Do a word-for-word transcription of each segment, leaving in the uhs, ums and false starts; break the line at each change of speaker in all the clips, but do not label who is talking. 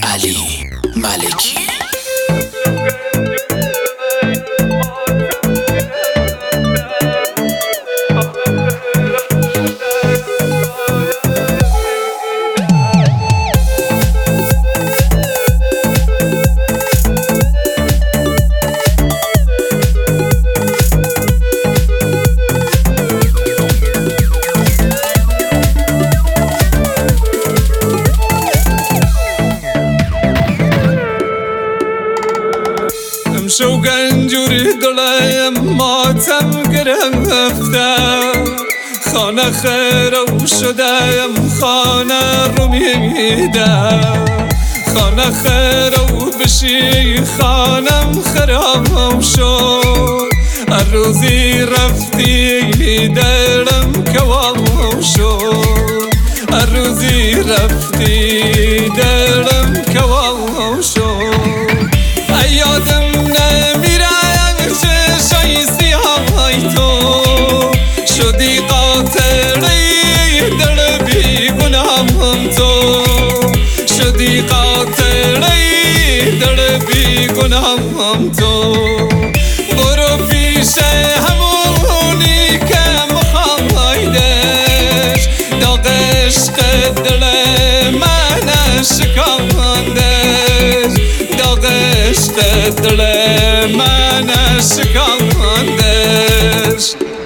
علی ملکی.
شو گنجوری دلم ماتم گرفتم، خانه خراب شدم خانه رو میدم. خانه خراب بشی خانم خراب شد، هر روزی رفتی دلم کباب شد. هر روزی رفتی دلم کباب شد. یادم نمیره چشای سیاهای تو، شدی قاتلی دل بیگناهم تو. شدی قاتلی دل بیگناهم تو. برو پیش همونی که مخوایدش، داغ عشق دل من شکاندش. داغ عشق دل من شکاندش.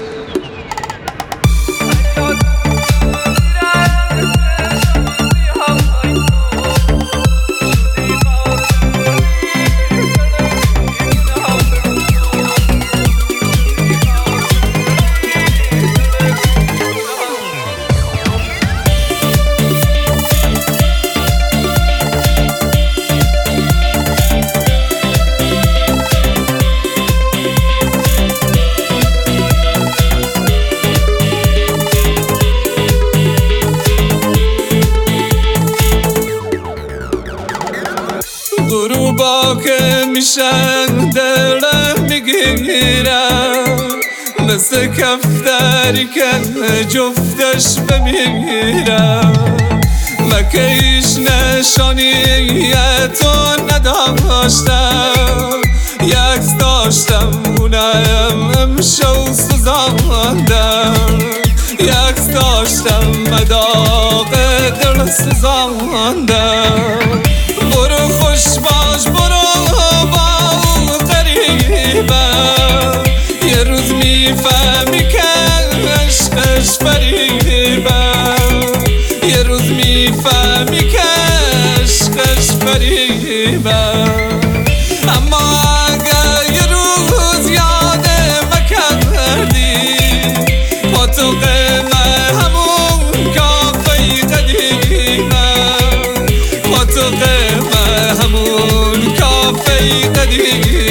غروبا که میشن دلم میگیرم، مثل کفتری که جفتش بمیرم. مکه هیچ نشانیت رو نداشتم، یکس داشتم اونم امشو سوزاندم. یکس داشتم مداق دل سوزاندم. برو خوش باش برو با اون قریبم، یه روز میفهمی که عشقش فریبم. یه روز میفهمی که عشقش فریبم. اما اگر یه روز یادم کردی، با تو قیمه همون کافه قدیمم. با تو قیمه همون کافه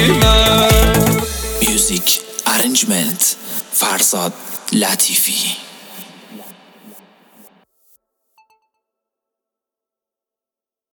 قدیمم.
میوزیک ارنجمنت فرزاد لطیفی.